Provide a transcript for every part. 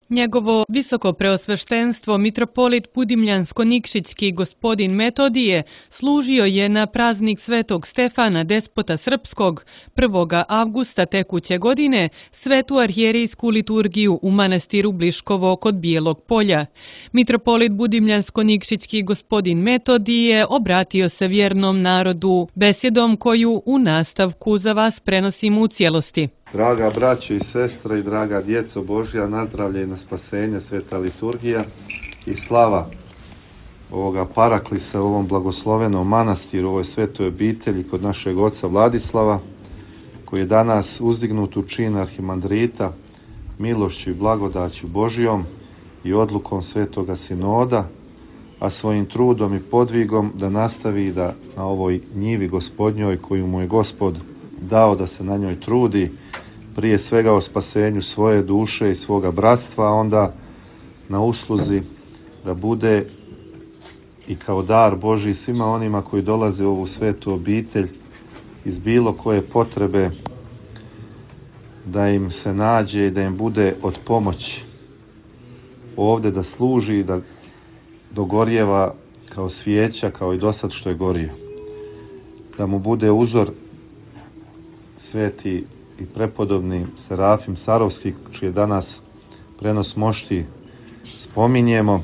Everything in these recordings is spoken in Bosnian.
Njegovo visoko preosveštenstvo mitropolit Budimljansko-Nikšićki gospodin Metodije služio je na praznik Svetog Stefana Despota Srpskog 1. avgusta tekuće godine svetu arhijerijsku liturgiju u manastiru Bliškovo kod Bijelog polja. Mitropolit Budimljansko-Nikšićki gospodin Metodije obratio se vjernom narodu besjedom koju u nastavku za vas prenosimo u cijelosti. Draga braćo i sestre i draga djeco Božja, nazdravlje i na spasenje, sveta liturgija i slava ovoga Paraklisa u ovom blagoslovenom manastiru, ovoj svetoj obitelji kod našeg oca Vladislava, koji je danas uzdignut u čin arhimandrita milošću i blagodaću Božjom i odlukom svetoga sinoda, a svojim trudom i podvigom da nastavi da na ovoj njivi gospodnjoj koju mu je Gospod dao da se na njoj trudi, prije svega o spasenju svoje duše i svoga bratstva, a onda na usluzi da bude i kao dar Božji svima onima koji dolaze u ovu svetu obitelj iz bilo koje potrebe, da im se nađe i da im bude od pomoći ovdje, da služi i da dogorjeva kao svijeća, kao i dosad što je gorio. Da mu bude uzor sveti i prepodobni Serafim Sarovski, čije danas prenos mošti spominjemo,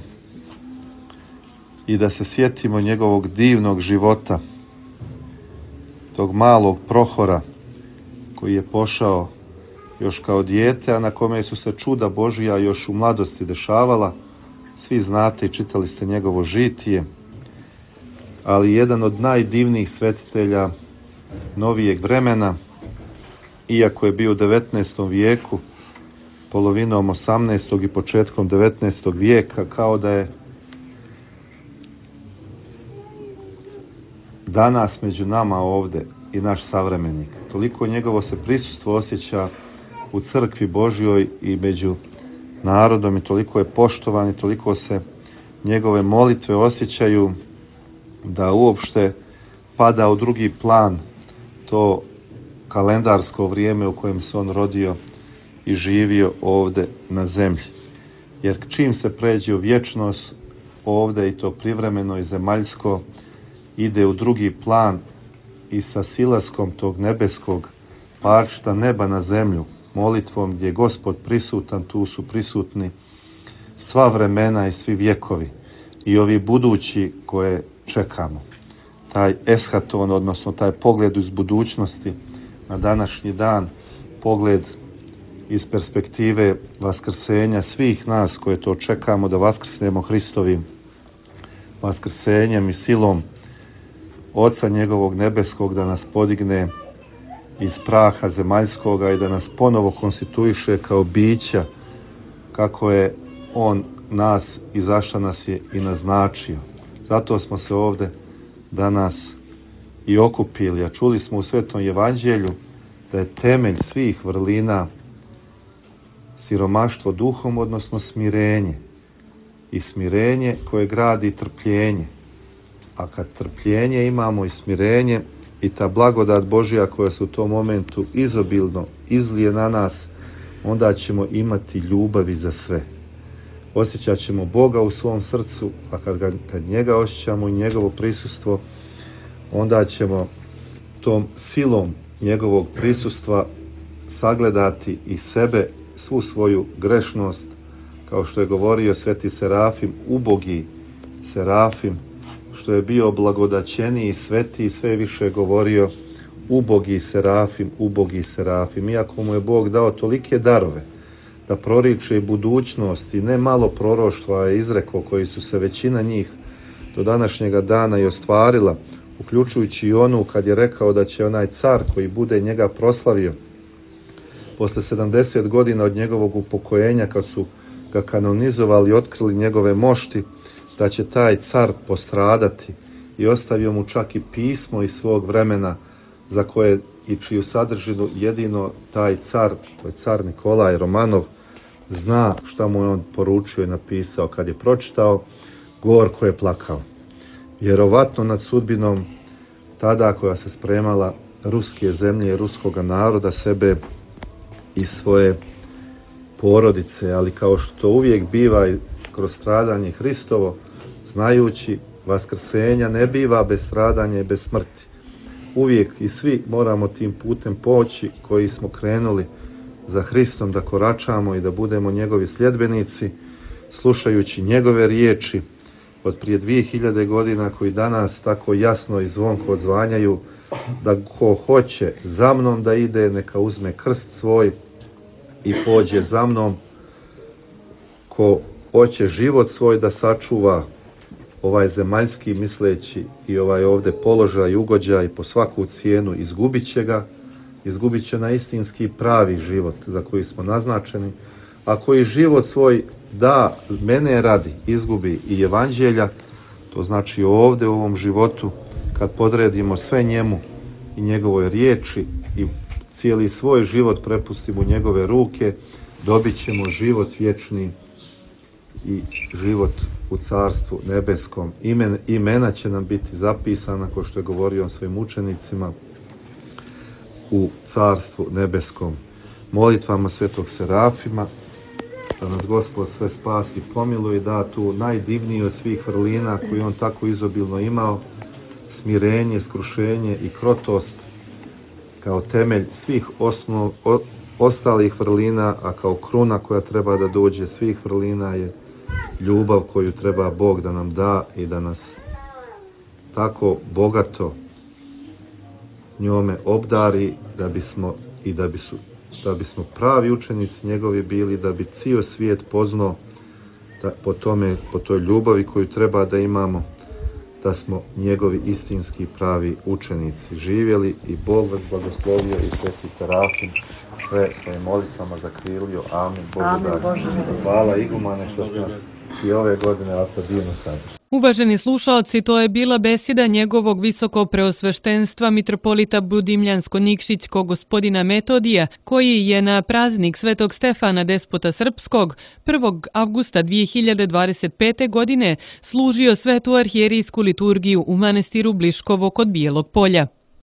i da se sjetimo njegovog divnog života, tog malog Prohora koji je pošao još kao dijete, a na kome su se čuda Božja još u mladosti dešavala. Svi znate i čitali ste njegovo žitije, ali jedan od najdivnijih svetitelja novijeg vremena, iako je bio u 19. vijeku, polovinom 18. i početkom 19. vijeka, kao da je danas među nama ovdje i naš savremenik. Toliko njegovo se prisustvo osjeća u crkvi Božjoj i među narodom i toliko je poštovan i toliko se njegove molitve osjećaju da uopšte pada u drugi plan to kalendarsko vrijeme u kojem se on rodio i živio ovdje na zemlji. Jer čim se pređe u vječnost ovdje, i to privremeno i zemaljsko, ide u drugi plan i sa silaskom tog nebeskog parčeta neba na zemlju, molitvom gdje je Gospod prisutan, tu su prisutni sva vremena i svi vjekovi i ovi budući koje čekamo. Taj eschaton, odnosno taj pogled iz budućnosti na današnji dan, pogled iz perspektive vaskrsenja svih nas koje to čekamo da vaskrsnemo Hristovim vaskrsenjem i silom Oca njegovog nebeskog da nas podigne iz praha zemaljskoga i da nas ponovo konstituiše kao bića kako je on nas i zašto nas je i naznačio. Zato smo se ovdje danas i okupili, a čuli smo u Svetom Evanđelju da je temelj svih vrlina siromaštvo duhom, odnosno smirenje. I smirenje koje gradi trpljenje. A kad trpljenje imamo i smirenje i ta blagodat Božja koja se u tom momentu izobilno izlije na nas, onda ćemo imati ljubavi za sve. Osjećat ćemo Boga u svom srcu, a kad njega osjećamo i njegovo prisustvo, onda ćemo tom silom njegovog prisustva sagledati i sebe, svu svoju grešnost, kao što je govorio sveti Serafim, ubogi Serafim, što je bio blagodaćeniji sveti i sve više govorio ubogi Serafim, iako mu je Bog dao tolike darove da proriče i budućnost i ne malo proroštva je izrekao koji su se većina njih do današnjega dana i ostvarila, uključujući i onu kad je rekao da će onaj car koji bude njega proslavio posle 70 godina od njegovog upokojenja, kad su ga kanonizovali i otkrili njegove mošti, da će taj car postradati, i ostavio mu čak i pismo iz svog vremena za koje i čiju sadržinu jedino taj car, to je car Nikolaj Romanov, zna šta mu je on poručio i napisao. Kad je pročitao, gorko je plakao. Vjerovatno nad sudbinom tada koja se spremala ruske zemlje i ruskoga naroda, sebe i svoje porodice, ali kao što to uvijek biva i kroz stradanje Hristovo, znajući vaskrsenja ne biva bez stradanja i bez smrti. Uvijek i svi moramo tim putem poći koji smo krenuli za Hristom da koračamo i da budemo njegovi sljedbenici, slušajući njegove riječi od prije 2000 godina koji danas tako jasno i zvonko odzvanjaju da ko hoće za mnom da ide, neka uzme krst svoj i pođe za mnom. Ko hoće život svoj da sačuva, ovaj zemaljski misleći i ovaj ovdje položaj i ugođaj po svaku cijenu, izgubit će na istinski pravi život za koji smo naznačeni, a koji život svoj da mene radi, izgubi i evanđelja, to znači ovdje u ovom životu, kad podredimo sve njemu i njegovoj riječi i cijeli svoj život prepustimo u njegove ruke, dobit ćemo život vječni i život u carstvu nebeskom. Imena će nam biti zapisana, kao što je govorio svojim učenicima, u carstvu nebeskom. Molitvama Svetog Serafima, da nas Gospod sve spasi i pomiluje i da tu najdivniju od svih vrlina koju on tako izobilno imao, smirenje, skrušenje i krotost kao temelj svih ostalih vrlina, a kao kruna koja treba da dođe svih vrlina je ljubav koju treba Bog da nam da i da nas tako bogato njome obdari da bismo pravi učenici njegovi bili, da bi cijel svijet poznao po toj ljubavi koju treba da imamo, da smo njegovi istinski pravi učenici živjeli. I Bog vas blagoslovio i Sveti Serafim sve svojim molitvama zakrilio. Amin. Hvala igumane što ste nas i ove godine ovako divno sadržali. Uvaženi slušalci, to je bila besjeda njegovog visoko preosveštenstva mitropolita Budimljansko-Nikšićkog gospodina Metodija, koji je na praznik Svetog Stefana Despota Srpskog 1. avgusta 2025. godine služio svetu arhijerijsku liturgiju u manastiru Bliškovo kod Bijelog Polja.